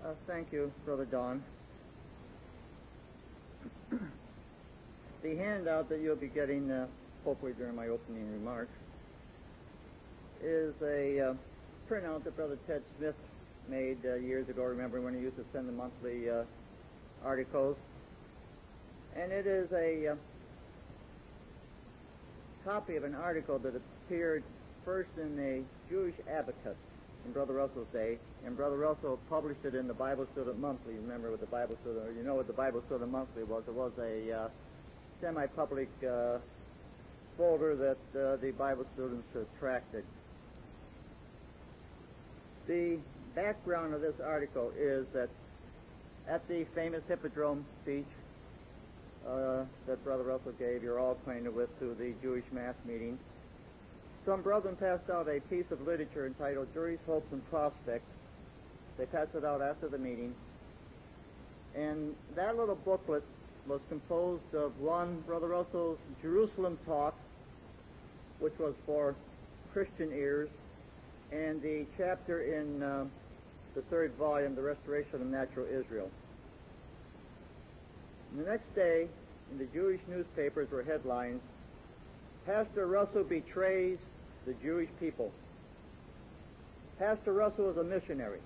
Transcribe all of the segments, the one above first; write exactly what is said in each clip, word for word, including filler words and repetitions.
Uh, thank you, Brother Don. The handout that you'll be getting, uh, hopefully during my opening remarks, is a uh, printout that Brother Ted Smith made uh, years ago. Remember when he used to send the monthly uh, articles? And it is a uh, copy of an article that appeared first in the Jewish Advocate in Brother Russell's day, and Brother Russell published it in the Bible Student Monthly. You remember what the Bible Student, or you know what the Bible Student Monthly was? It was a uh, semi-public uh, folder that uh, the Bible students attracted. The background of this article is that at the famous Hippodrome speech uh, that Brother Russell gave, you're all acquainted with through the Jewish mass meeting, some brethren passed out a piece of literature entitled Juries, Hopes, and Prospects. They passed it out after the meeting. And that little booklet was composed of one, Brother Russell's Jerusalem talk, which was for Christian ears, and the chapter in uh, the third volume, The Restoration of Natural Israel. And the next day, in the Jewish newspapers were headlines, Pastor Russell betrays the Jewish people. Pastor Russell is a missionary.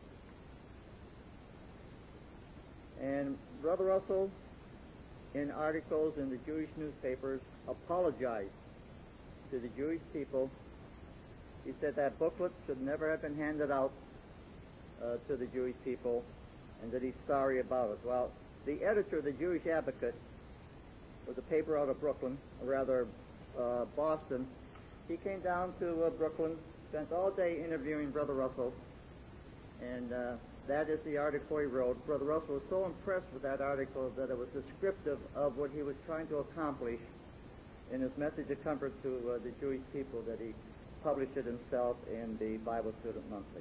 And Brother Russell, in articles in the Jewish newspapers, apologized to the Jewish people. He said that booklet should never have been handed out uh, to the Jewish people, and that he's sorry about it. Well, the editor of the Jewish Advocate was a paper out of Brooklyn, or rather uh, Boston. He came down to uh, Brooklyn, spent all day interviewing Brother Russell, and uh, that is the article he wrote. Brother Russell was so impressed with that article that it was descriptive of what he was trying to accomplish in his message of comfort to uh, the Jewish people that he published it himself in the Bible Student Monthly.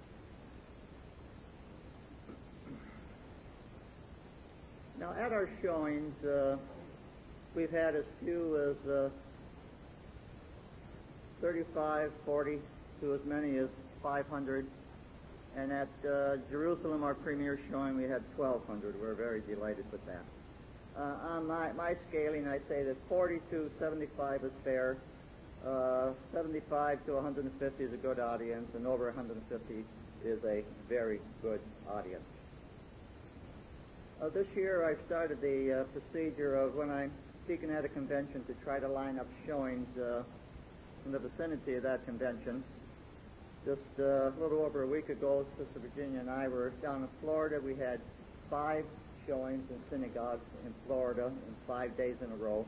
Now, at our showings, uh, we've had as few as uh, thirty-five, forty, to as many as five hundred. And at uh, Jerusalem, our premier showing, we had twelve hundred. We're very delighted with that. Uh, on my, my scaling, I say that forty to seventy-five is fair. Uh, seventy-five to one hundred fifty is a good audience, and over one hundred fifty is a very good audience. Uh, this year, I've started the uh, procedure of when I'm speaking at a convention to try to line up showings uh, in the vicinity of that convention. Just uh, a little over a week ago, Sister Virginia and I were down in Florida. We had five showings in synagogues in Florida in five days in a row.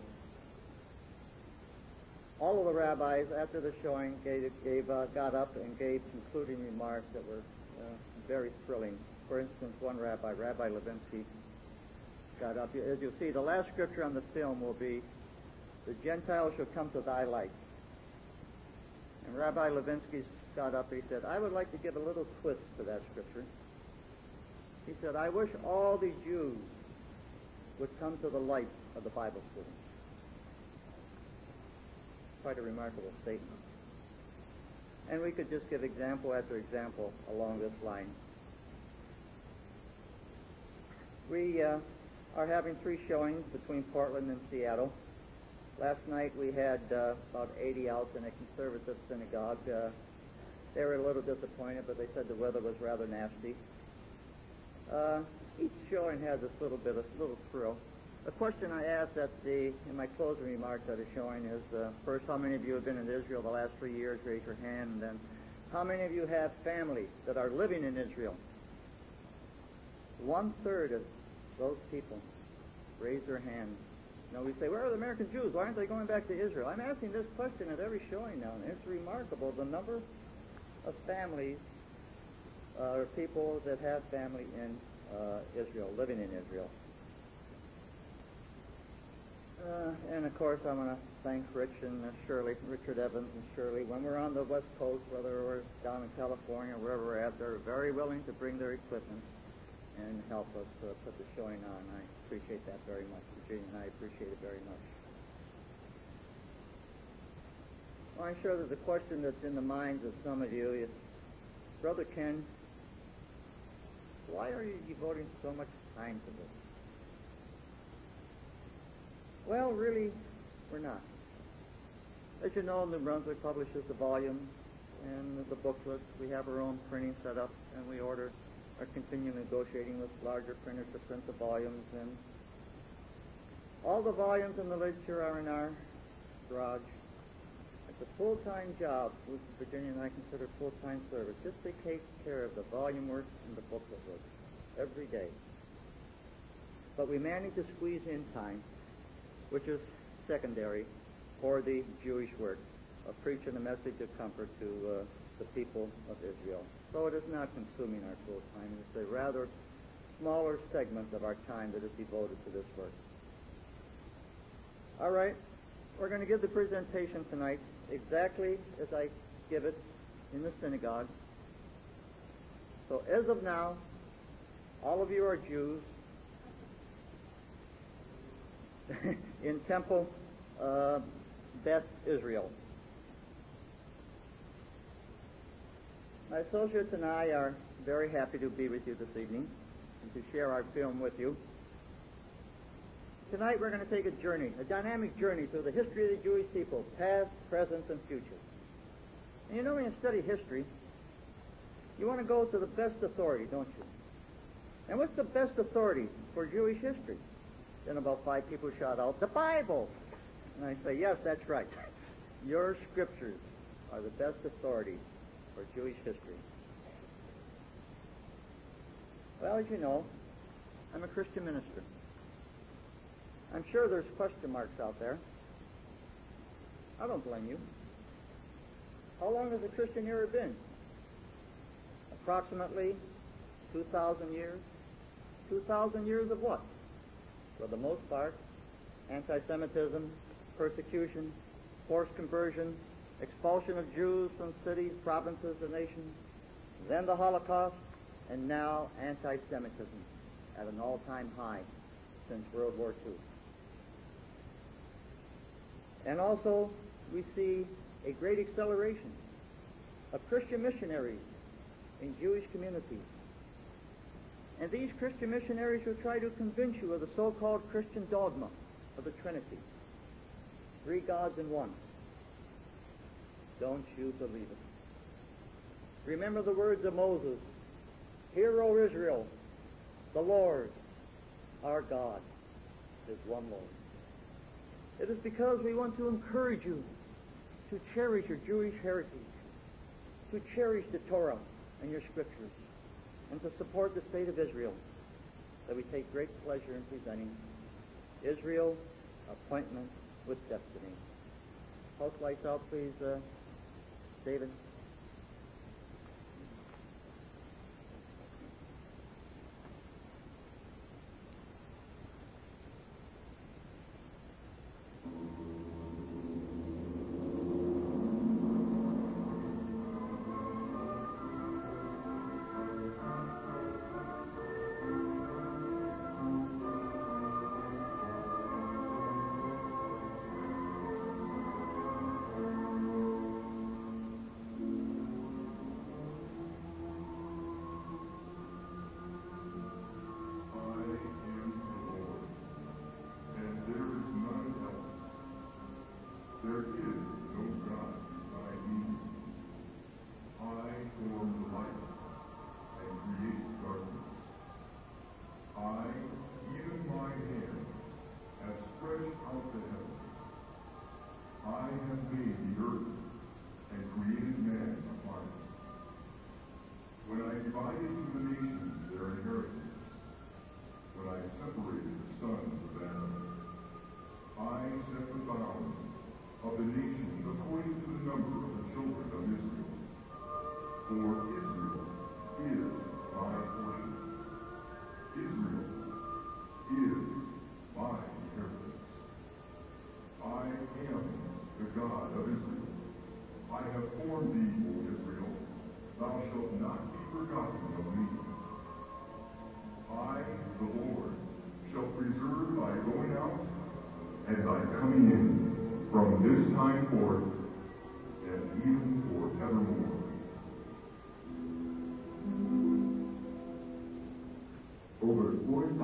All of the rabbis, after the showing, gave, gave uh, got up and gave concluding remarks that were uh, very thrilling. For instance, one rabbi, Rabbi Levinsky, got up. As you'll see, the last scripture on the film will be, the Gentiles shall come to thy light. And Rabbi Levinsky got up and he said, I would like to give a little twist to that scripture. He said, I wish all the Jews would come to the light of the Bible students. Quite a remarkable statement. And we could just give example after example along this line. We uh, are having three showings between Portland and Seattle. Last night we had uh, about eighty out in a conservative synagogue. Uh, they were a little disappointed, but they said the weather was rather nasty. Uh, each showing has this little bit of little thrill. The question I asked at the in my closing remarks at a showing is, uh, first, how many of you have been in Israel the last three years? Raise your hand. And then, how many of you have family that are living in Israel? One-third of those people raise their hands. Now we say, where are the American Jews? Why aren't they going back to Israel? I'm asking this question at every showing now, and it's remarkable the number of families uh, or people that have family in uh, Israel, living in Israel. Uh, and of course, I want to thank Rich and uh, Shirley, Richard Evans and Shirley. When we're on the West Coast, whether we're down in California or wherever we're at, they're very willing to bring their equipment and help us uh, put the showing on. I appreciate that very much. Virginia and I appreciate it very much. Well, I'm sure there's a question that's in the minds of some of you. Is, Brother Ken, Why are you devoting so much time to this? Well, really, we're not. As you know, New Brunswick publishes the volumes and the booklets. We have our own printing set up, and we order, are continually negotiating with larger printers to print the volumes. And all the volumes and the literature are in our garage. It's a full-time job, which Virginia and I consider full-time service, just to take care of the volume work and the booklet work every day. But we manage to squeeze in time, which is secondary, for the Jewish work of preaching a message of comfort to uh, the people of Israel. So it is not consuming our full time. It's a rather smaller segment of our time that is devoted to this work. All right, we're going to give the presentation tonight exactly as I give it in the synagogue. So as of now, all of you are Jews in Temple uh, Beth Israel. My associates and I are very happy to be with you this evening and to share our film with you. Tonight we're going to take a journey, a dynamic journey through the history of the Jewish people, past, present, and future. And you know, when you study history, you want to go to the best authority, don't you? And what's the best authority for Jewish history? Then about five people shout out, the Bible! And I say, yes, that's right. Your scriptures are the best authority for Jewish history. Well, as you know, I'm a Christian minister. I'm sure there's question marks out there. I don't blame you. How long has the Christian era been? Approximately two thousand years. two thousand years of what? For the most part, anti-Semitism, persecution, forced conversion, expulsion of Jews from cities, provinces, and nations, then the Holocaust, and now anti-Semitism at an all-time high since World War Two. And also, we see a great acceleration of Christian missionaries in Jewish communities. And these Christian missionaries will try to convince you of the so-called Christian dogma of the Trinity. Three gods in one. Don't you believe it? Remember the words of Moses. Hear, O Israel, the Lord, our God, is one Lord. It is because we want to encourage you to cherish your Jewish heritage, to cherish the Torah and your scriptures, and to support the state of Israel, that we take great pleasure in presenting Israel, Appointment with Destiny. House lights out, please, uh, David.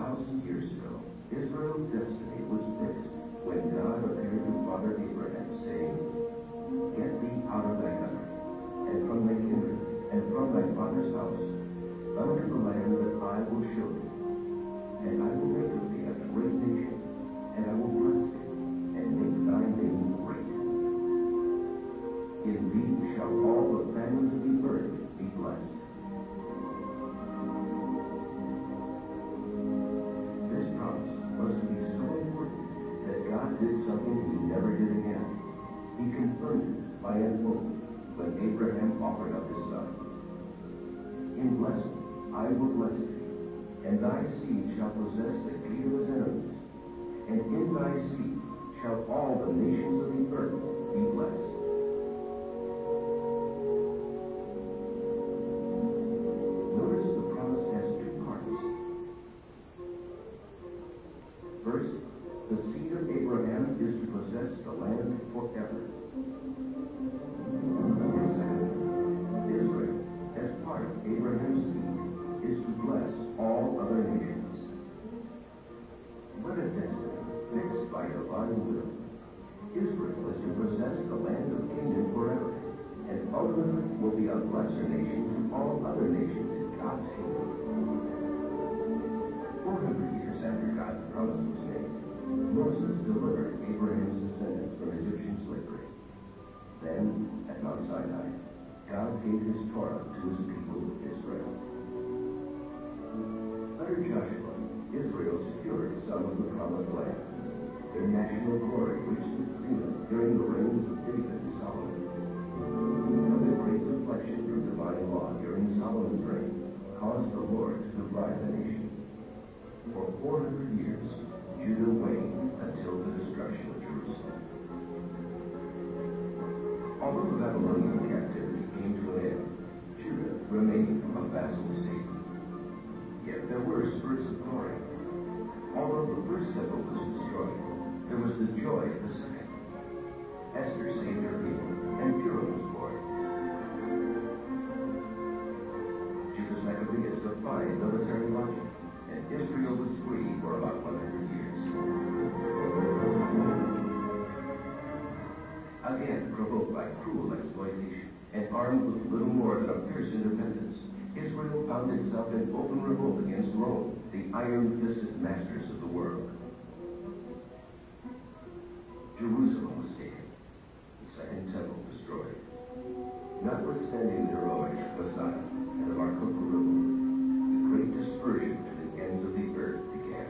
thousand years ago, Israel's destiny was fixed when God appeared to Father Abraham, saying, "Get thee out of thy country, and from thy kindred, and from thy father's house, unto the land that I will show thee. And I will make of thee a great nation, and I will bless thee, and make thy name great. In thee shall all the families of the earth be blessed." This promise was to be so important that God did something he never did again. He confirmed it by an oath when Abraham offered up his son. "In blessing I will bless thee, and thy seed shall possess the gate of his enemies, and in thy seed shall all the nations of the earth be blessed." Notice the promise has two parts. First, the seed of Abraham is to possess the land forever. Second, Israel, as part of Abraham's seed, is to bless all other nations. What a destiny fixed by divine will. Israel is to possess the land of Canaan forever, and ultimately will be a lesser nation to all other nations in God's kingdom. Four hundred years after God's promise was made, Moses delivered Abraham's descendants from Egyptian slavery. Then, at Mount Sinai, God gave his Torah to his people Israel. Under Joshua, Israel secured some of the promised land. Their national glory reached its zenith during the reigns of David and Solomon. But the great deflection from divine law during Solomon's reign caused the Lord to divide the nation. For four hundred years, Judah waned until the destruction of Jerusalem. Although the Babylonian captivity came to an end, Judah remained a vassal state. Yet there were spurts of glory. Although the first temple was destroyed, there was the joy of the second. Esther saved her people, and Purim was born. Judah's Maccabees defied military logic, and Israel was free for about one hundred years. Again, provoked by cruel exploitation, and armed with little more than a fierce independence, Israel found itself in open revolt against Rome, the iron-fisted masters of the world. Jerusalem was taken, the second temple destroyed. Notwithstanding the heroics of Messiah and of our Baruch, the great dispersion to the ends of the earth began.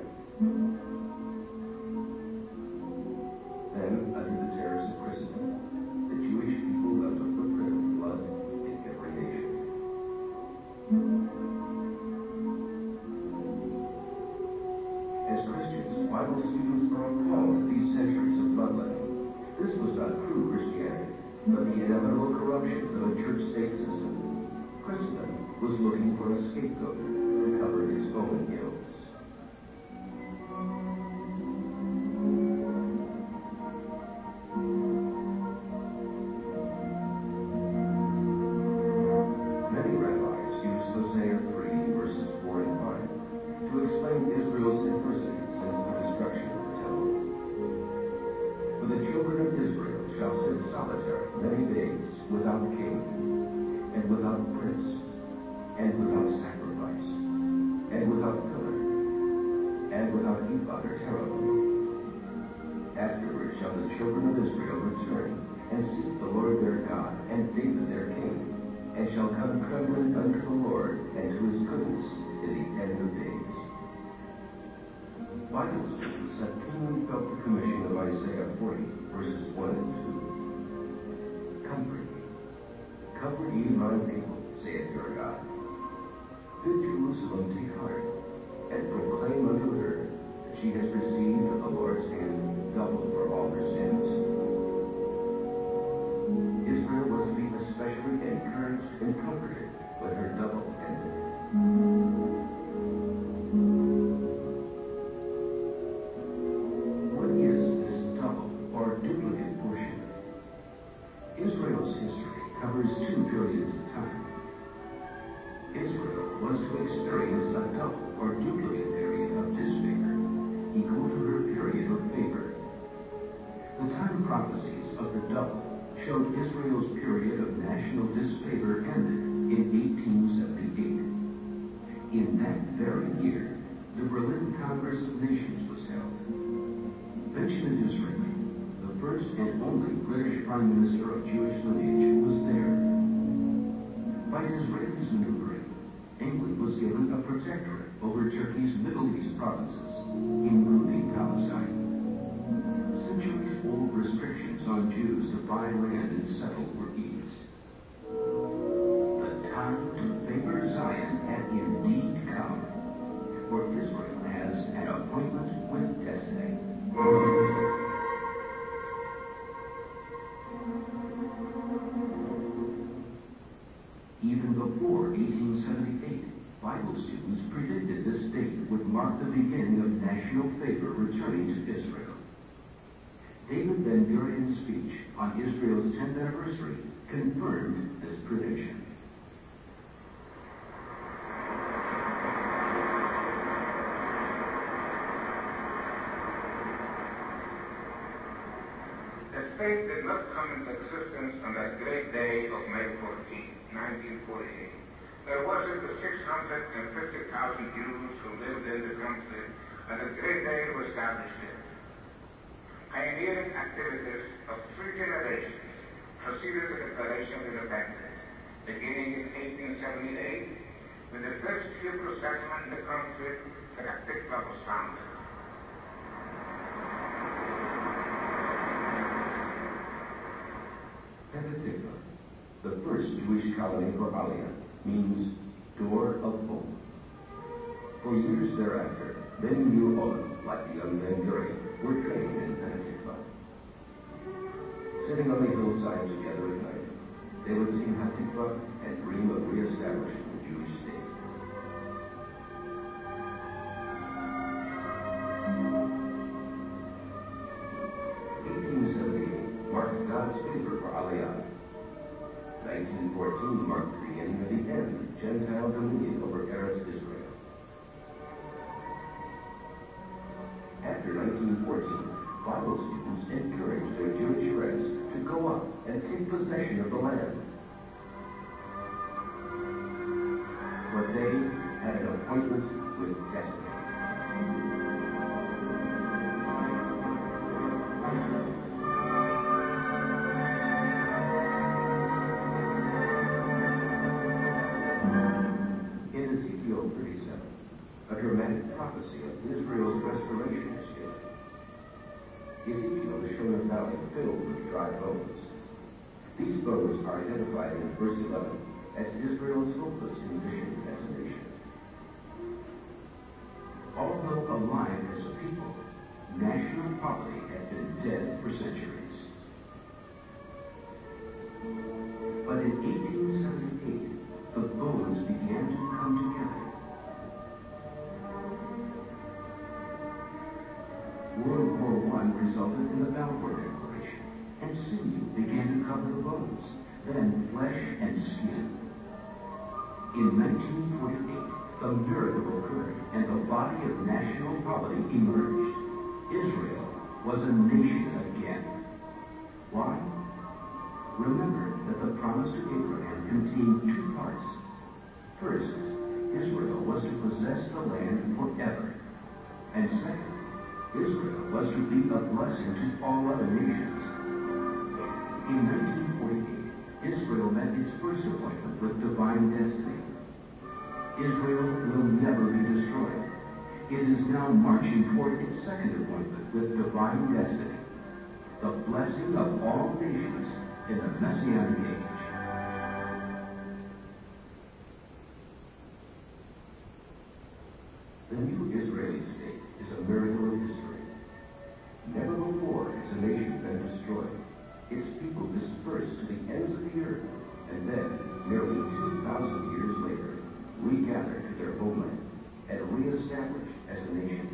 Then, under the terrors of Christendom, the Jewish people left a footprint of blood in every nation. As Christians, Bible students are appalled at these centuries of bloodletting. This was not true Christianity, but the inevitable corruptions of a church-state system. Christendom was looking for a scapegoat to cover its own ills. Many rabbis use Hosea three, verses four and five, to explain Israel's adversity since the destruction of the temple. For the children of Israel shall sit solitary many days, without king, and without prince, and without sacrifice, and without pillar, and without ephod or cherubim. Afterward shall the children of Israel return, and seek the Lord their God, and David their king, and shall come trembling unto the Lord, and to his goodness in the end of days. Bible students have keenly felt the commission of Isaiah forty, verses one and two. Comfort ye, comfort ye my people, saith your God. Bid Jerusalem take heart, and proclaim unto her that she has received at the Lord's hand double for all her sins. Israel was to be especially encouraged and comforted when her double ended. What is this double or duplicate portion? Israel's history covers two periods of time. Israel was to experience a double or duplicate period of distress very year, the Berlin Congress of Nations was held. Benjamin Disraeli, the first and only British Prime Minister of Jewish lineage, was there. By Disraeli's maneuvering, England was given a protectorate over Turkey's Middle East provinces, including Palestine. Centuries-old restrictions on Jews to buy land and settle were eased. The time to favor Zion had indeed come, for Israel has an appointment with destiny. Even before eighteen seventy-eight, Bible students predicted this date would mark the beginning of national favor returning to Israel. David Ben-Gurion's speech on Israel's tenth anniversary confirmed this prediction. The state did not come into existence on that great day of May fourteenth, nineteen forty-eight. There wasn't the six hundred fifty thousand Jews who lived in the country and the great day was established it. Pioneering activities of three generations preceded the Declaration of Independence, beginning in eighteen seventy-eight, when the first Hebrew settlement in the country, Petah Tikva, was founded. Petah Tikva, the first Jewish colony for Aliyah, means door of hope. For years thereafter, many new Olim, like the young Ben-Gurion, were trained in Petah Tikva. Sitting on the hillside together at night, they would sing Hatikva and dream of re-establishing the Jewish state. eighteen seventy-eight marked God's favor for Aliyah. nineteen fourteen marked the beginning of the end of Gentile dominion over Eretz Israel. After nineteen fourteen, Bible students encouraged their Jewish friends to go up and take possession of the land. But they had an appointment with destiny. In Ezekiel thirty-seven, a dramatic prophecy of Israel's restoration is given. Ezekiel is shown a valley filled with dry bones. These bones are identified in verse eleven as Israel's hopeless condition as a nation. Although alive as a people, national poverty had been dead for centuries. But in eighteen seventy-eight, the bones began to come together. World War One resulted in the Balfour Declaration, and sinew began to cover the bones, then flesh and skin. In nineteen forty-eight, the miracle occurred, and the body of national poverty emerged. Israel was a nation again. Why? Remember that the promise to Abraham contained two parts. First, Israel was to possess the land forever. And second, Israel was to be a blessing to all other nations. In nineteen forty-eight, Israel met its first appointment with divine destiny. Israel will never be destroyed. It is now marching toward its second appointment with divine destiny, the blessing of all nations in the Messianic age. The new Israeli state is a miracle of history. Never before has a nation been destroyed, its people dispersed to the ends of the earth, and then, nearly two thousand years later, regathered to their homeland and reestablished as a nation.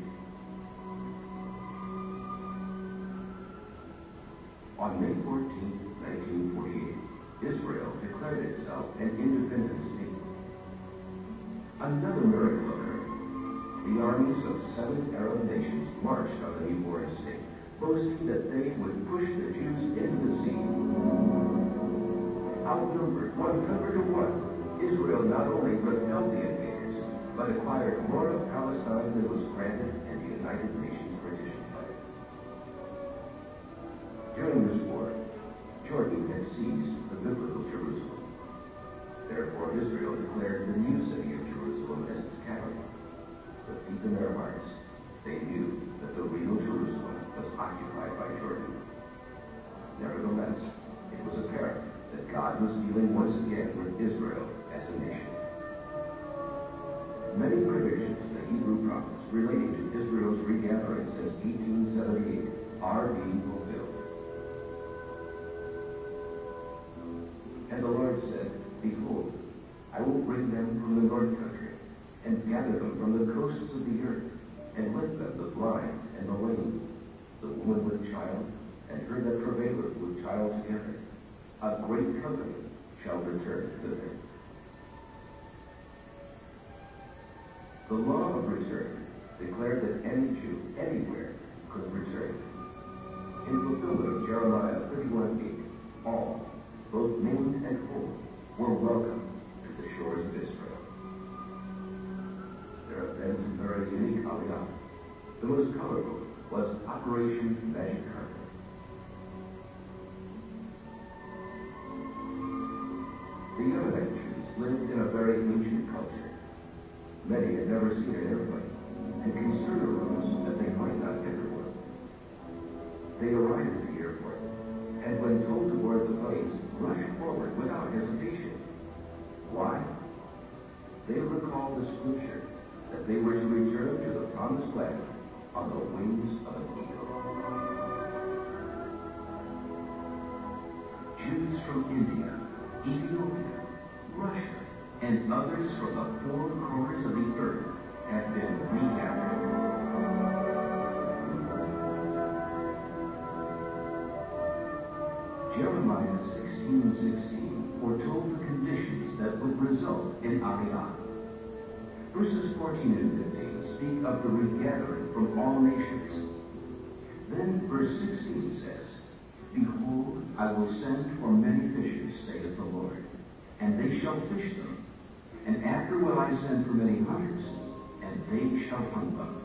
On May fourteenth, nineteen forty-eight, Israel declared itself an independent state. Another miracle occurred. The armies of seven Arab nations marched on the newborn state, boasting that they would push the Jews into the sea. Outnumbered one hundred to one, Israel not only repelled the invaders, but but acquired more of Palestine than was granted in the United Nations partition plan. During this war, Jordan had seized the biblical Jerusalem. Therefore, Israel declared the new city of Jerusalem as its capital. But deep in their hearts, they knew that the real Jerusalem was occupied by Jordan. Nevertheless, it was apparent that God was dealing once again with Israel as a nation. Many predictions of the Hebrew prophets relating to Israel's regathering since eighteen seventy-eight are being fulfilled. And the Lord said, Behold, I will bring them from the north country, and gather them from the coasts of the earth, and with them the blind and the lame, the woman with child, and her that travaileth with child together. A great company shall return thither. The law of return declared that any Jew anywhere could return. In fulfillment of Jeremiah thirty-one eight, all, both maimed and whole, were welcome to the shores of Israel. There have been some very unique aliyah. The most colorful was Operation Magic Carpet. The Yemenite Jews lived in a very ancient culture. Many had never seen an airplane, and concern arose that they might not enter one. They arrived at the airport, and when told to board the planes, rushed forward without hesitation. Why? They recalled the scripture that they were to return to the promised land on the wings of an eagle. Jews from India, Ethiopia, Russia, and others from the four corners of the earth have been regathered. Jeremiah sixteen sixteen foretold the conditions that would result in Aliyah. Verses fourteen and fifteen speak of the regathering from all nations. Then verse sixteen says, Behold, I will send for many fishers, saith the Lord, and they shall fish them. And after will I send for many hunters, and they shall hunt them.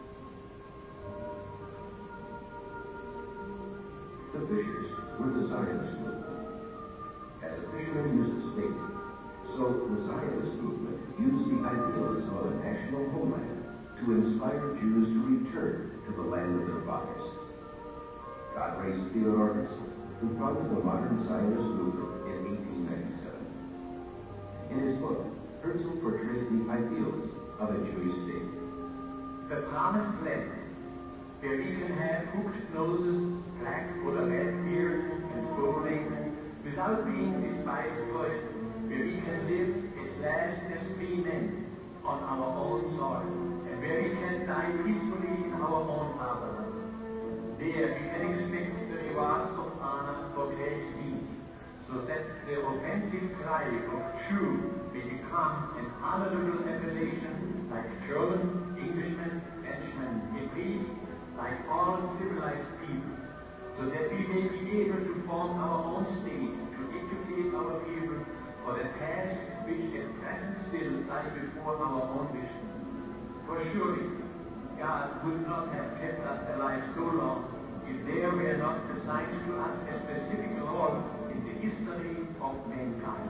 The fishers were the Zionist movement. As a fisherman uses bait, so the Zionist movement used the idealism of a national homeland to inspire Jews to return to the land of their fathers. God raised Theodore Herzl, who founded the modern Zionist movement in eighteen ninety-seven. In his book, Herzl portrays the ideals of a Jewish state. The promised land, where we can have hooked noses, black or red beards, and full raiment, without being despised for it, where we can live at last as free men on our own soil, and where we can die peacefully in our own fatherland. There we can expect the rewards of honor for great deeds, so that the offensive cry of Jew may become an honorable appellation like German, Englishman, Frenchman, Hebrew, like all civilized people, so that we may be able to form our own state, to educate our people for the task which at present still lies before our own vision. For surely, God would not have kept us alive so long if there were not assigned to us a specific role in the history of mankind.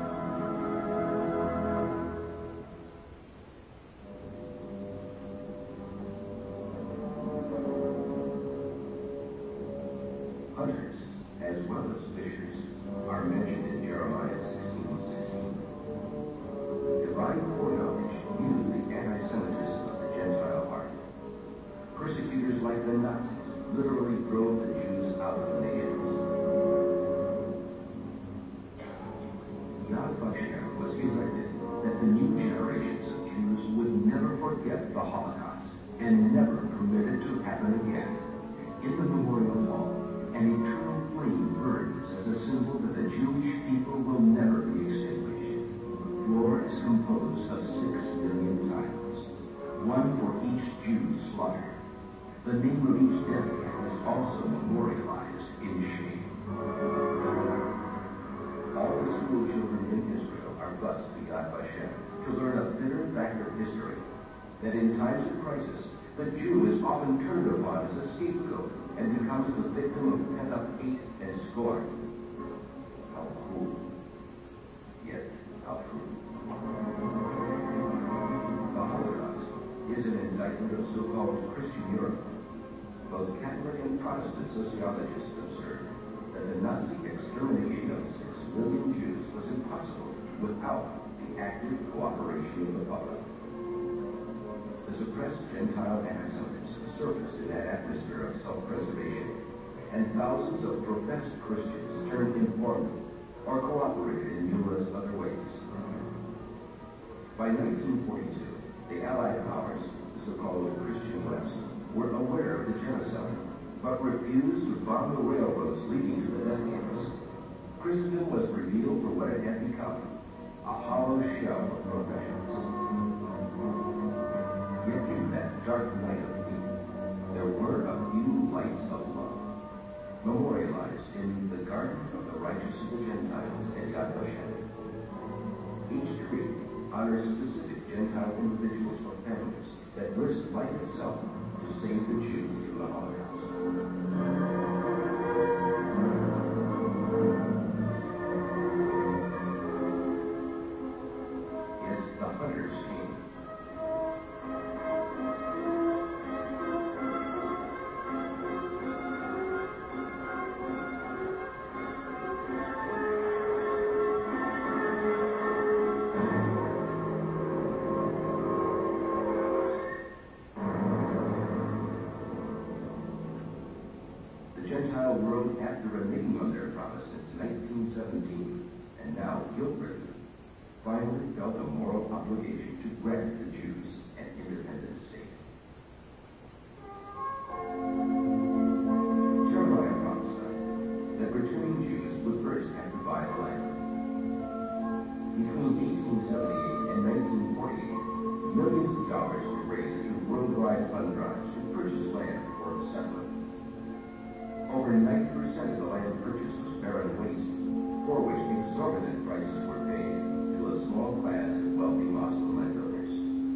Hunters, as well as fishers, are mentioned in Jeremiah sixteen sixteen. Divine foreknowledge knew the anti-Semitism of the Gentile heart. Persecutors like the Nazis literally drove the Jews out of the nations. Yad Vashem was elected that the new generations of Jews would never forget the Holocaust and never permit it to happen again. In the Memorial Hall, an eternal flame burns as a symbol that the Jewish people will never be extinguished. The floor is composed of six million tiles, one for each Jew slaughtered. The name of each dead man is also memorialized in shame. All the school children in Israel are bused to Yad Vashem to learn a bitter fact of history that in times of crisis, the Jew is often turned upon as a scapegoat and becomes the victim of pent-up hate and scorn. How cruel, yet how true. The Holocaust is an indictment of so-called Christian Europe. Both Catholic and Protestant sociologists observe that the Nazi extermination of six million Jews was impossible without the active cooperation of the public. The suppressed Gentile anti-Semitism surfaced in that atmosphere of self-preservation, and thousands of professed Christians turned informant or cooperated in numerous other ways. By nineteen forty-two, the Allied powers, the so-called Christian West, were aware of the genocide, but refused to bomb the railroads leading to the death camps. Christendom was revealed for what it had become, a hollow shell of professions. Yet in that dark night of hate, there were a few lights of love, memorialized in the Garden of the Righteous of the Gentiles at Yad Vashem. Each tree honors specific Gentile individuals or families that risked life itself to save the Jews from the Holocaust. It's the Hunter's King. The Gentile world had the reneging on their promise since nineteen seventeen, and now guilt-ridden, finally felt a moral obligation to grant the Jews an independent state. Jeremiah prophesied that returning Jews would first have to buy the land. Between eighteen seventy-eight and nineteen forty-eight, millions of dollars were raised through worldwide fund drives to purchase land for settlement. Over ninety percent of the land purchased was barren waste, for which exorbitant prices were paid to a small class of wealthy Muslim landowners.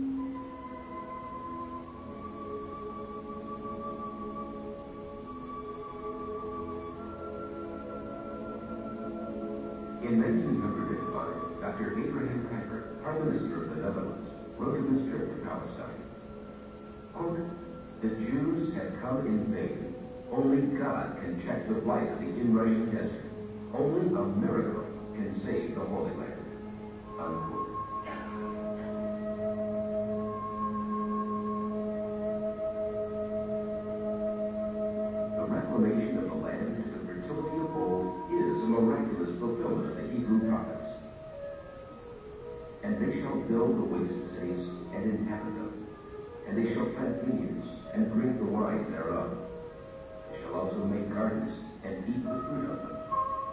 In nineteen fifty-five, Doctor Abraham Kuyper, Prime Minister of the Netherlands, wrote of his trip to Palestine. Quote, "The Jews have come in vain. Only God can check the blight of the inrushing desert. Only a miracle can save the Holy Land." Unquote. The reclamation of the land to the fertility of old is a miraculous fulfillment of the Hebrew prophets. "And they shall build the waste cities and inhabit them, and they shall plant vineyards and drink the wine thereof. Also make gardens and eat the fruit of them."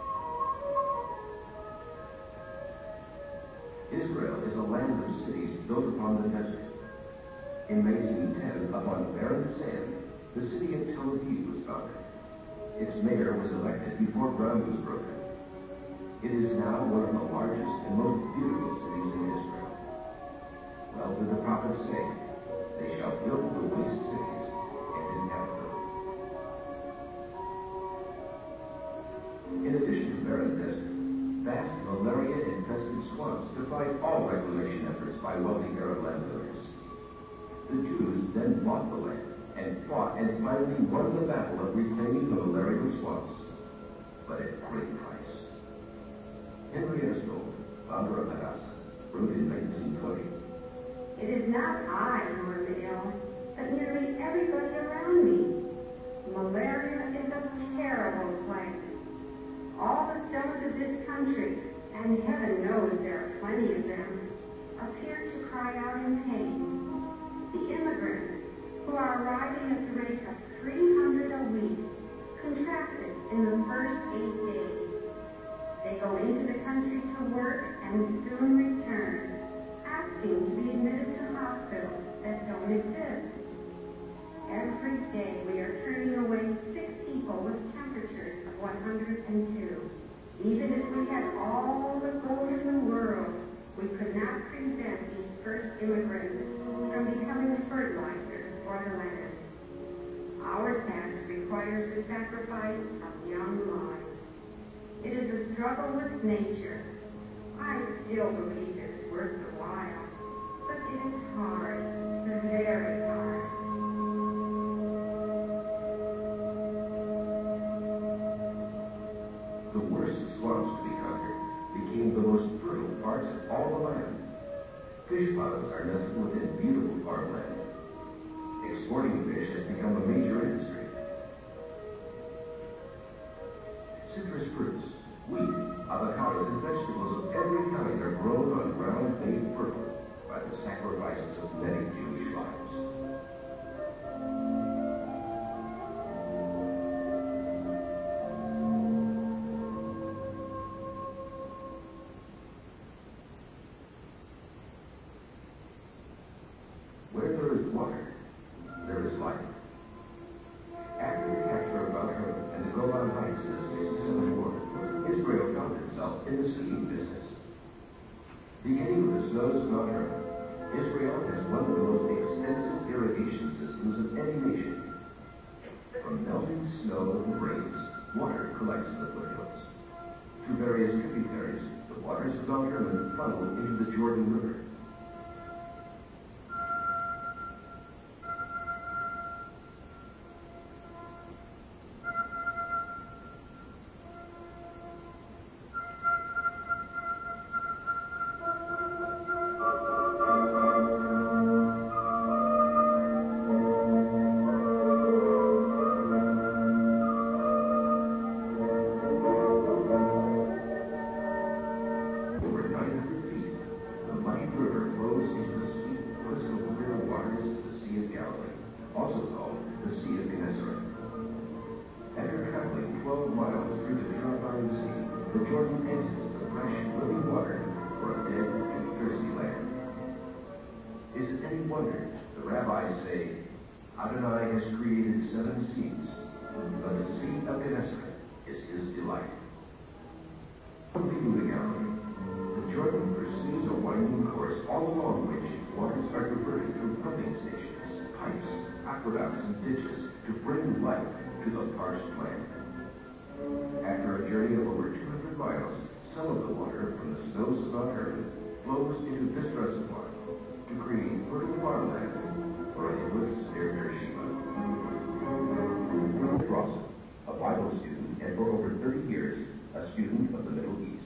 Israel is a land of cities built upon the desert. In nineteen ten, upon barren sand, the city of Tel Aviv was founded. Its mayor was elected before ground was broken. It is now one of the largest and most beautiful cities in Israel. Well did the prophets say, "They shall build the waste cities and inhabit them." In addition to barren desert, vast malaria-infested swamps defied all reclamation efforts by wealthy Arab landowners. The Jews then bought the land and fought and finally won the battle of reclaiming the malarial swamps, but at great price. Henrietta Stoll, founder of Hadassah, wrote in nineteen twenty, "It is not I who am ill, but nearly everybody around me. Malaria is a terrible plague. All the stones of this country, and heaven knows there are plenty of them, appear to cry out in pain. The immigrants, who are arriving at the rate of three hundred a week, contracted in the first eight days. They go into the country to work and soon return, asking to be admitted to hospitals that don't exist. Every day we are turning away six people with temperatures of one hundred two. Even if we had all the gold in the world, we could not prevent these first immigrants from becoming the sacrifice of young lives. It is a struggle with nature. I still believe it's worth the while, but it is hard, very hard. The worst swamps to be conquered became the most fertile parts of all the land. Fish ponds are nestled within beautiful farmland. Exporting fish has become a major industry. Citrus fruits, wheat, avocados, and vegetables of every kind are grown on ground made fertile by the sacrifices of many Jewish lives. Where there is water, there is life. After the capture of Mount Hermon and the Golan Heights in the sixty-seven war, Israel found itself in the skiing business. Beginning with the snows of Mount Hermon, Israel has one of the most extensive irrigation systems of any nation. From melting snow and rains, water collects in the foothills. To various tributaries, the waters of Mount Hermon funnel into the Jordan River. Adonai has created seven seas, but the Sea of Gennesaret is his delight. Leaving the Galilee, the Jordan pursues a winding course all along which waters are diverted through pumping stations, pipes, aqueducts, and ditches to bring life to the parched land. After a journey of over two hundred miles, some of the water from the snows of Mount Hermon flows into this reservoir to create fertile farmland for the woods near Beersheba. Rawson, a Bible student and for over thirty years, a student of the Middle East.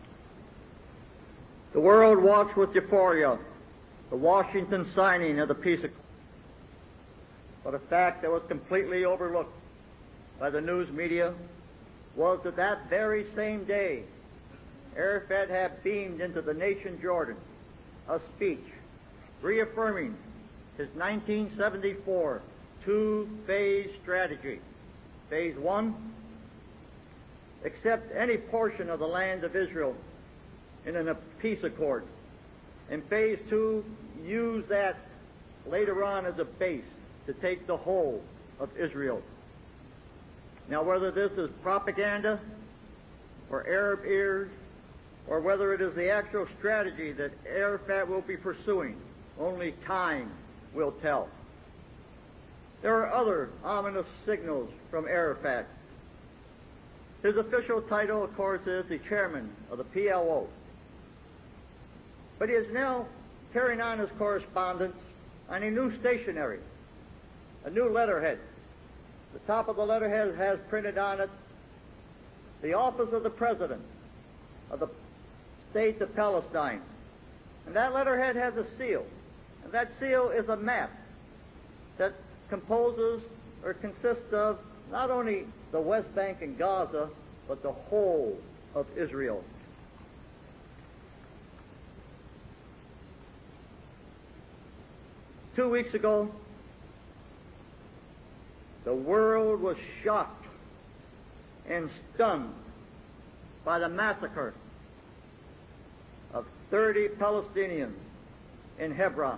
The world watched with euphoria the Washington signing of the peace accord. But a fact that was completely overlooked by the news media was that that very same day, Arafat had beamed into the nation Jordan a speech reaffirming his nineteen seventy-four two-phase strategy. Phase one, accept any portion of the land of Israel in a peace accord. And phase two, use that later on as a base to take the whole of Israel. Now, whether this is propaganda or Arab ears, or whether it is the actual strategy that Arafat will be pursuing, only time will tell. There are other ominous signals from Arafat. His official title, of course, is the chairman of the P L O. But he is now carrying on his correspondence on a new stationery, a new letterhead. The top of the letterhead has printed on it the office of the President of the State of Palestine. And that letterhead has a seal. And that seal is a map that composes or consists of not only the West Bank and Gaza, but the whole of Israel. Two weeks ago, the world was shocked and stunned by the massacre of thirty Palestinians in Hebron.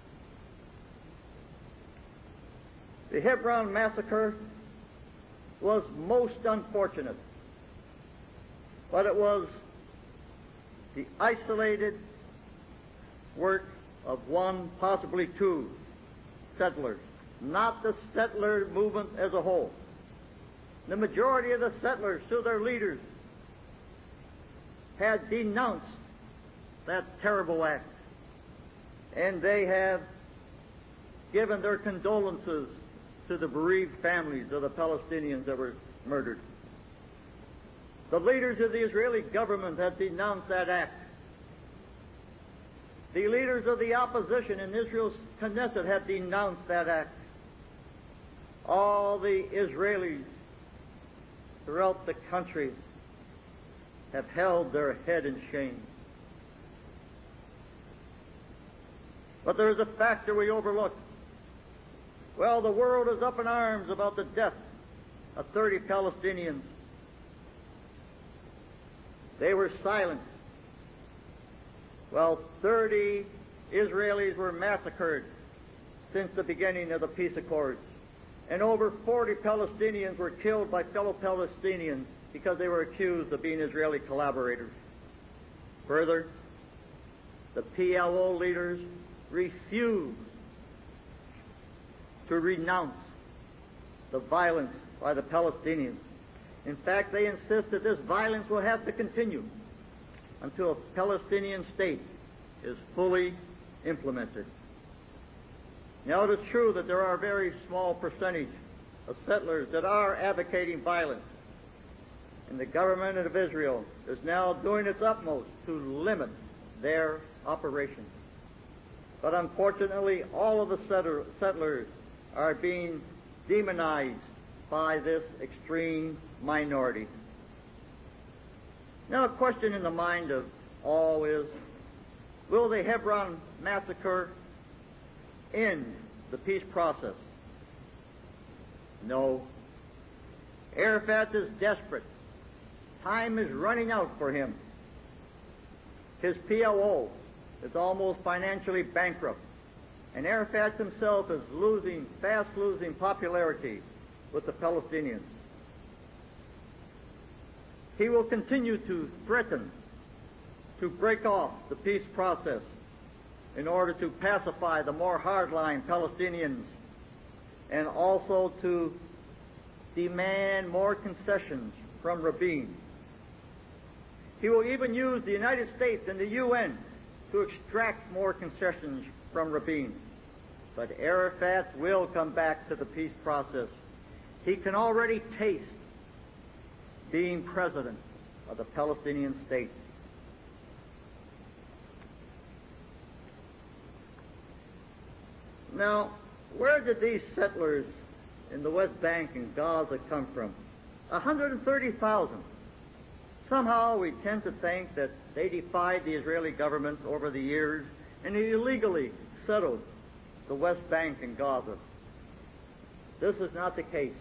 The Hebron massacre was most unfortunate, but it was the isolated work of one, possibly two settlers, not the settler movement as a whole. the majority of the settlers, through their leaders, had denounced that terrible act. And they have given their condolences to the bereaved families of the Palestinians that were murdered. The leaders of the Israeli government have denounced that act. The leaders of the opposition in Israel's Knesset have denounced that act. All the Israelis throughout the country have held their head in shame. But there is a factor we overlook. Well, the world is up in arms about the death of thirty Palestinians. They were silent. Well, thirty Israelis were massacred since the beginning of the peace accords. And over forty Palestinians were killed by fellow Palestinians because they were accused of being Israeli collaborators. Further, the P L O leaders refused to renounce the violence by the Palestinians. In fact, they insist that this violence will have to continue until a Palestinian state is fully implemented. Now, it is true that there are a very small percentage of settlers that are advocating violence, and the government of Israel is now doing its utmost to limit their operations. But unfortunately, all of the settlers are being demonized by this extreme minority. Now, a question in the mind of all is, will the Hebron massacre end the peace process? No. Arafat is desperate. Time is running out for him. His P L O is almost financially bankrupt, and Arafat himself is losing, fast losing popularity with the Palestinians. He will continue to threaten to break off the peace process in order to pacify the more hardline Palestinians, and also to demand more concessions from Rabin. He will even use the United States and the U N to extract more concessions from Rabin. But Arafat will come back to the peace process. He can already taste being president of the Palestinian state. Now, where did these settlers in the West Bank and Gaza come from? one hundred thirty thousand. Somehow we tend to think that they defied the Israeli government over the years and illegally settled the West Bank and Gaza. This is not the case.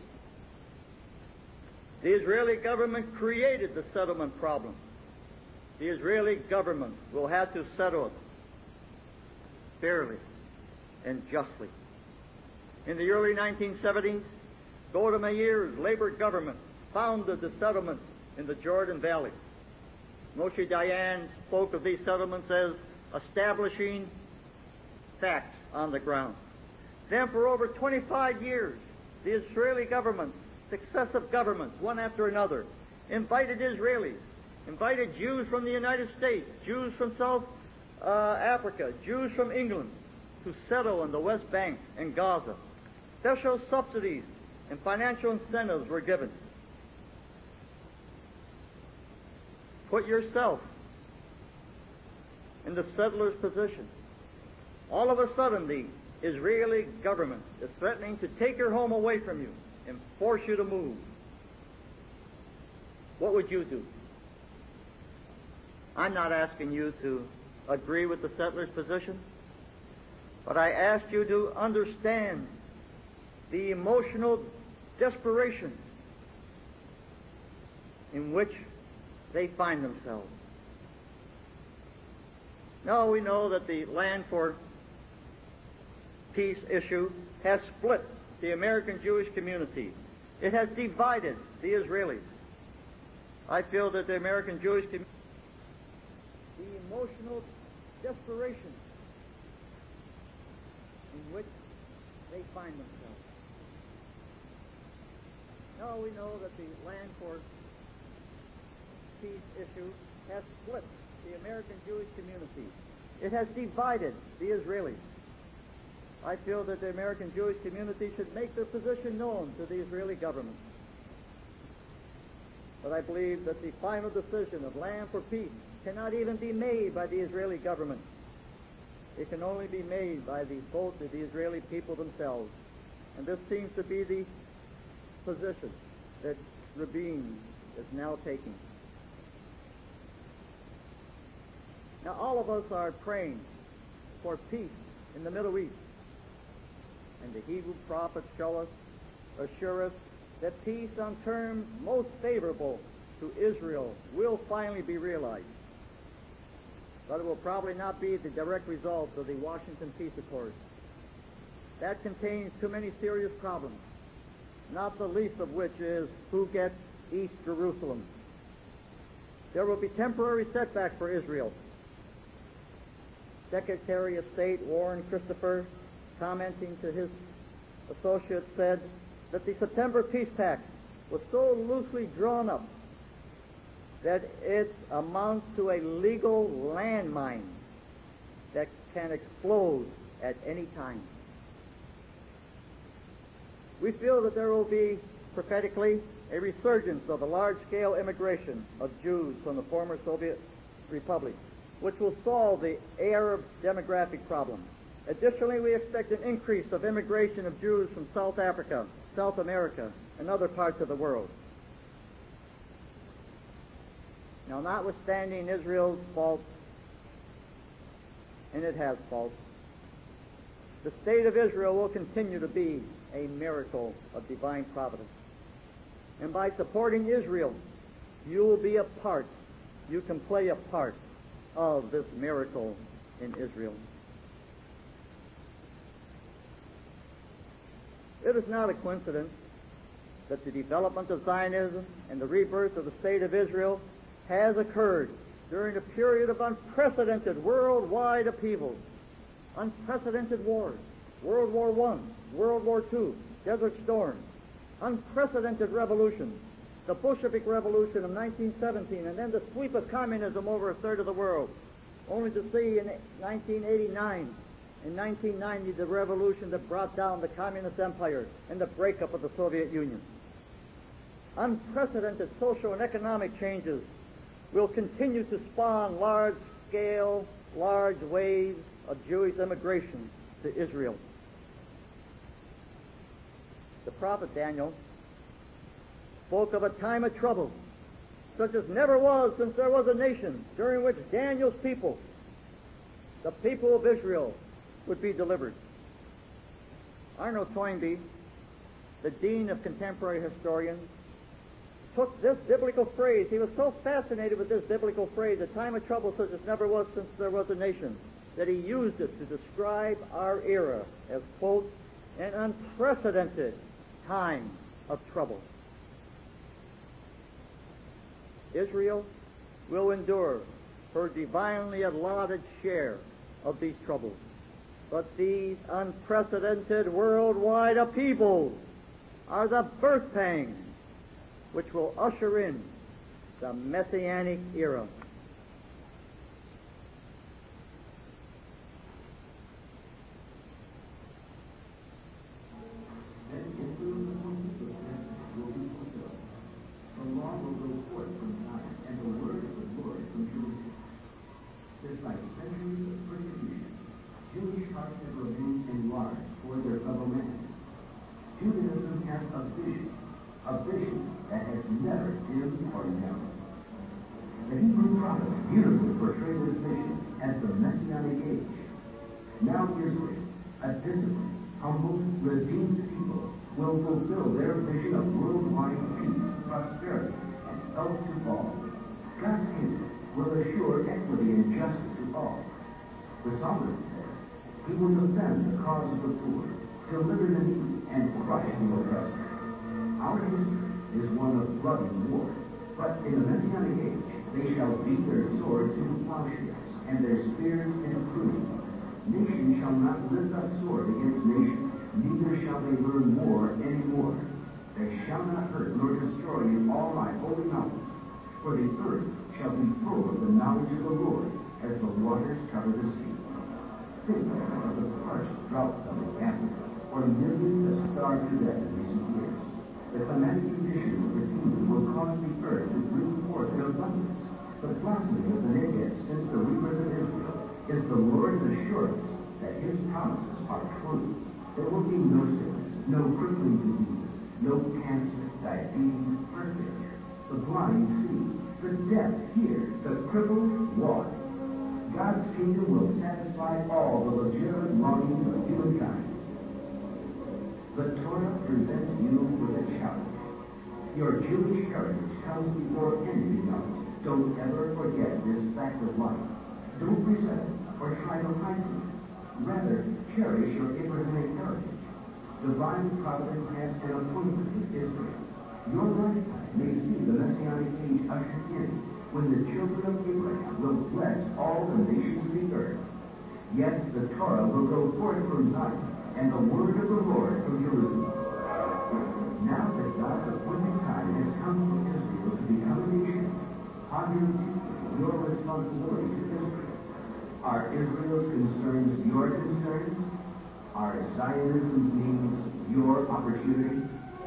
The Israeli government created the settlement problem. The Israeli government will have to settle it fairly and justly. In the early nineteen seventies, Golda Meir's labor government founded the settlements in the Jordan Valley. Moshe Dayan spoke of these settlements as establishing facts on the ground. Then for over twenty-five years, the Israeli government, successive governments, one after another, invited Israelis, invited Jews from the United States, Jews from South uh, Africa, Jews from England, to settle in the West Bank and Gaza. Special subsidies and financial incentives were given. Put yourself in the settler's position. All of a sudden, the Israeli government is threatening to take your home away from you and force you to move. What would you do? I'm not asking you to agree with the settler's position, but I ask you to understand the emotional desperation in which they find themselves. Now we know that the land for peace issue has split the American Jewish community. It has divided the Israelis. I feel that the American Jewish community, the emotional desperation in which they find themselves. Now we know that the land for peace issue has split the American Jewish community. It has divided the Israelis. I feel that the American Jewish community should make their position known to the Israeli government. But I believe that the final decision of land for peace cannot even be made by the Israeli government. It can only be made by the vote of the Israeli people themselves. And this seems to be the position that Rabin is now taking. Now, all of us are praying for peace in the Middle East. And the Hebrew prophets show us, assure us, that peace on terms most favorable to Israel will finally be realized. But it will probably not be the direct result of the Washington Peace Accord. That contains too many serious problems, not the least of which is who gets East Jerusalem. There will be temporary setbacks for Israel. Secretary of State Warren Christopher, commenting to his associates, said that the September Peace Pact was so loosely drawn up that it amounts to a legal landmine that can explode at any time. We feel that there will be, prophetically, a resurgence of a large-scale immigration of Jews from the former Soviet republics, which will solve the Arab demographic problem. Additionally, we expect an increase of immigration of Jews from South Africa, South America, and other parts of the world. Now, notwithstanding Israel's faults, and it has faults, the state of Israel will continue to be a miracle of divine providence. And by supporting Israel, you will be a part, you can play a part of this miracle in Israel. It is not a coincidence that the development of Zionism and the rebirth of the state of Israel has occurred during a period of unprecedented worldwide upheavals, unprecedented wars, World War One, World War Two, Desert Storm, unprecedented revolutions, the Bolshevik Revolution of nineteen seventeen, and then the sweep of communism over a third of the world, only to see in nineteen eighty-nine and nineteen ninety the revolution that brought down the communist empire and the breakup of the Soviet Union. Unprecedented social and economic changes will continue to spawn large-scale, large waves of Jewish immigration to Israel. The prophet Daniel spoke of a time of trouble, such as never was since there was a nation, during which Daniel's people, the people of Israel, would be delivered. Arnold Toynbee, the dean of contemporary historians, took this biblical phrase. He was so fascinated with this biblical phrase, a time of trouble such as never was since there was a nation, that he used it to describe our era as, quote, an unprecedented time of trouble. Israel will endure her divinely allotted share of these troubles. But these unprecedented worldwide upheavals are the birth pangs which will usher in the Messianic era. Despite centuries of persecution, Jewish hearts have remained enlarged for their fellow man. Judaism has a vision, a vision that has never dimmed or narrowed. The Hebrew prophets beautifully portrayed this vision as the Messianic age. Now Israel, a disciplined, humble, redeemed people, will fulfill their vision of worldwide peace, prosperity, and health to all. God's kingdom will assure equity and justice to all. The psalmist says, he will defend the cause of the poor, deliver the needy, and crush the oppressor. Our history is one of bloody war, but in the Messianic age, they shall beat their swords into plowshares, and their spears into pruning. Nation shall not lift up sword against nation, neither shall they learn war any more. They shall not hurt nor destroy in all my holy mountains, for the earth shall be full of the knowledge of the Lord, as the waters cover the sea. Think of the parched droughts of the Amazon, or millions that starved to death in recent years. The climatic conditions of the kingdom will cause the earth to bring forth in abundance. The blossoming of the Negev since the rebirth of Israel is the Lord's assurance that his promises are true. There will be no sickness, no crippling disease, no cancer, diabetes, heart failure. The blind see, the deaf hear, the crippled walk. God's kingdom will satisfy all the legitimate longings of humankind. The Torah presents you with a challenge. Your Jewish heritage comes before anything else. Don't ever forget this fact of life. Don't resent it or try to hide from it. Rather, cherish your Abrahamic heritage. Divine providence has an appointment with Israel. Your lifetime may see the Messianic age ushered in, when the children of Abraham will bless all the nations of the earth. Yes, the Torah will go forth from Zion, and the word of the Lord from Jerusalem. Now that God's appointed time has come for Israel to become a nation, ponder deeply your responsibility to Israel. Are Israel's concerns your concerns? Are Zionism's needs your opportunity?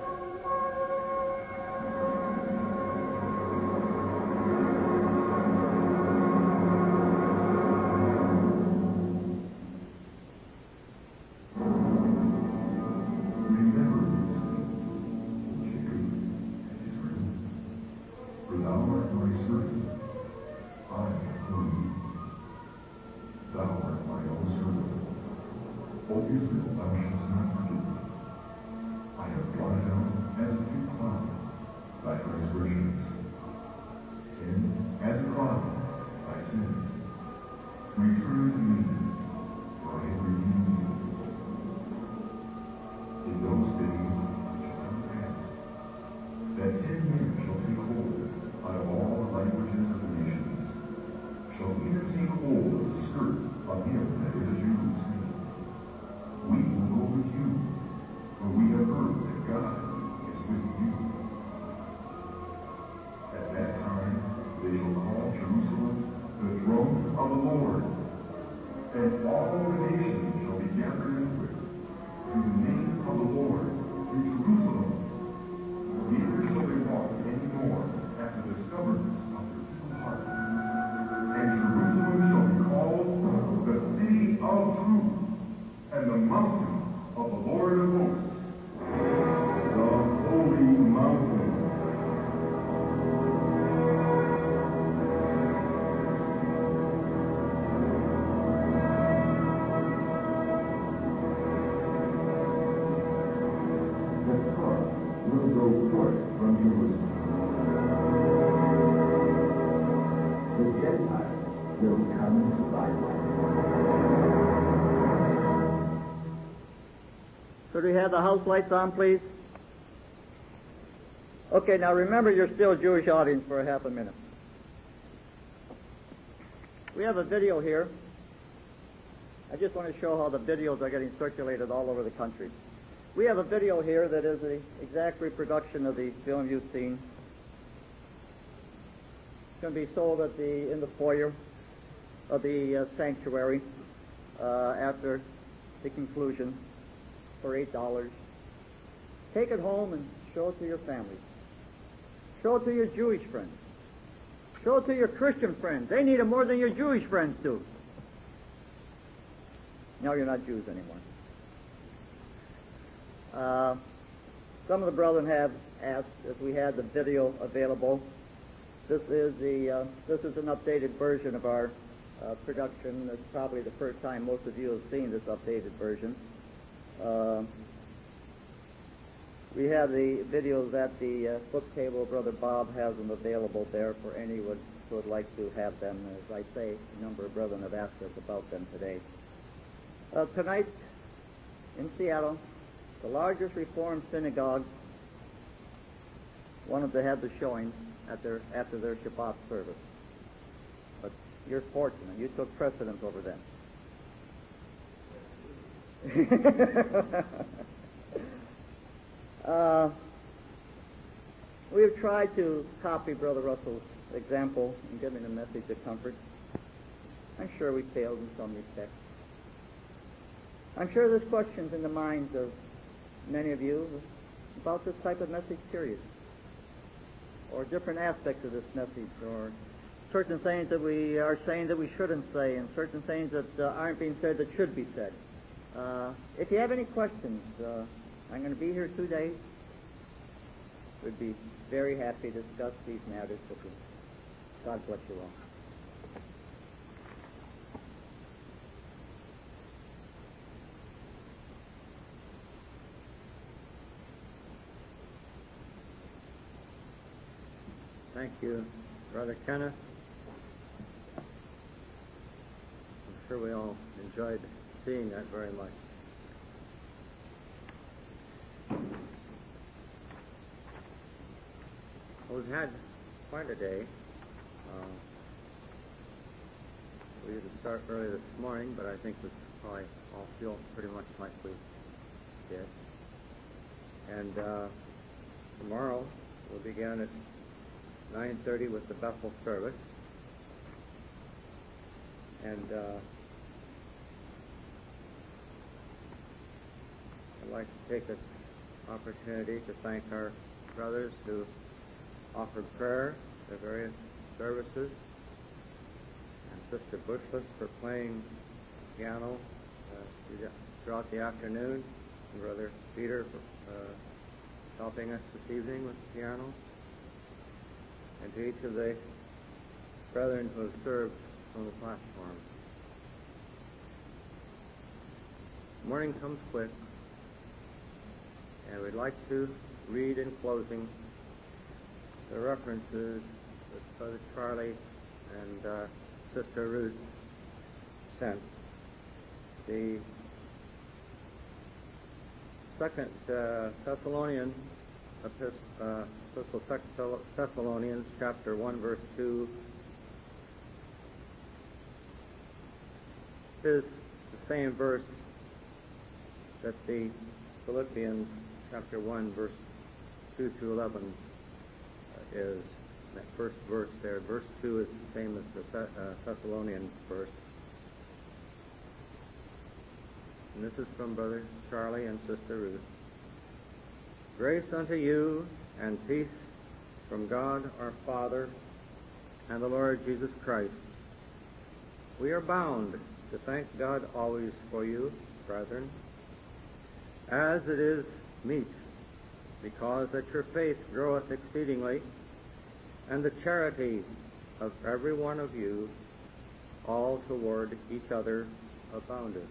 Could we have the house lights on, please? Okay, now remember you're still a Jewish audience for a half a minute. We have a video here. I just want to show how the videos are getting circulated all over the country. We have a video here that is the exact reproduction of the film you've seen. It's going to be sold at the in the foyer of the uh, sanctuary uh, after the conclusion for eight dollars. Take it home and show it to your family. Show it to your Jewish friends. Show it to your Christian friends. They need it more than your Jewish friends do. No, you're not Jews anymore. Uh, some of the brethren have asked if we had the video available. This is the uh, this is an updated version of our uh, production. It's probably the first time most of you have seen this updated version. Uh, we have the videos at the uh, book table. Brother Bob has them available there for anyone who would like to have them. As I say, a number of brethren have asked us about them today. Uh, tonight in Seattle, the largest Reformed synagogue wanted to have the showing at their, after their Shabbat service. But you're fortunate. You took precedence over them. uh, We have tried to copy Brother Russell's example in giving a message of comfort. I'm sure we failed in some respects. I'm sure there's questions in the minds of many of you about this type of message, period, or different aspects of this message, or certain things that we are saying that we shouldn't say, and certain things that uh, aren't being said that should be said. Uh, if you have any questions, uh, I'm going to be here two days. We'd be very happy to discuss these matters with you. God bless you all. Thank you, Brother Kenneth. I'm sure we all enjoyed seeing that very much. Well, we've had quite a day. Uh, we didn't start early this morning, but I think we probably all feel pretty much like we did. And uh, tomorrow we'll begin at nine thirty with the Bethel service. And uh, I'd like to take this opportunity to thank our brothers who offered prayer at various services, and Sister Bushless for playing piano uh, throughout the afternoon, and Brother Peter for uh, helping us this evening with the piano, and to each of the brethren who have served on the platform. Morning comes quick, and we'd like to read in closing the references that Brother Charlie and uh, Sister Ruth sent. The second uh, Thessalonian epistle, uh, epistle to Thessalonians, chapter one, verse two, is the same verse that the Philippians, chapter one, verse two to eleven uh, is. That first verse there, verse two, is the same as the Th- uh, Thessalonian verse. And this is from Brother Charlie and Sister Ruth. Grace unto you and peace from God our Father and the Lord Jesus Christ. We are bound to thank God always for you, brethren, as it is meet, because that your faith groweth exceedingly, and the charity of every one of you all toward each other aboundeth,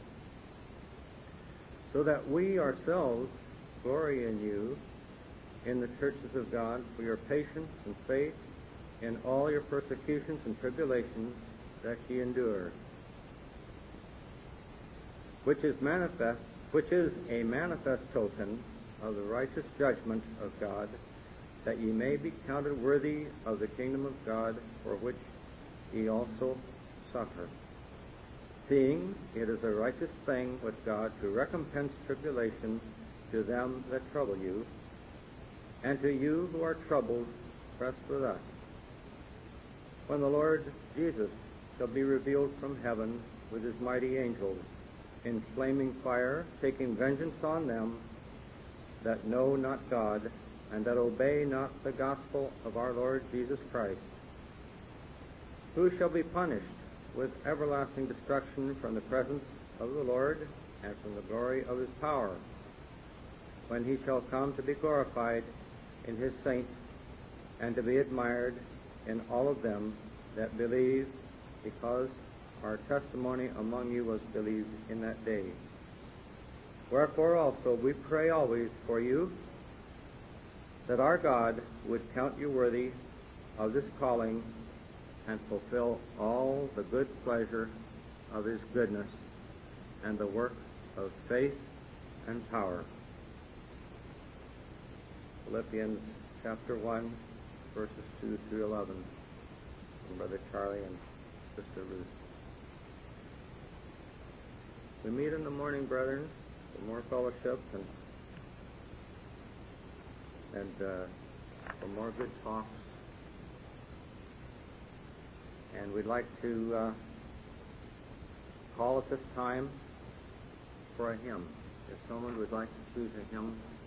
so that we ourselves glory in you in the churches of God for your patience and faith in all your persecutions and tribulations that ye endure, which is manifest, which is a manifest token of the righteous judgment of God, that ye may be counted worthy of the kingdom of God, for which ye also suffer. Seeing it is a righteous thing with God to recompense tribulation to them that trouble you, and to you who are troubled, rest with us, when the Lord Jesus shall be revealed from heaven with his mighty angels, in flaming fire, taking vengeance on them that know not God, and that obey not the gospel of our Lord Jesus Christ, who shall be punished with everlasting destruction from the presence of the Lord and from the glory of his power, when he shall come to be glorified in his saints, and to be admired in all of them that believe, because our testimony among you was believed in that day. Wherefore also we pray always for you, that our God would count you worthy of this calling, and fulfill all the good pleasure of his goodness, and the work of faith and power. Philippians chapter one, verses two through eleven, from Brother Charlie and Sister Ruth. We meet in the morning, brethren, for more fellowship and and uh, for more good talks. And we'd like to uh, call at this time for a hymn. If someone would like to choose a hymn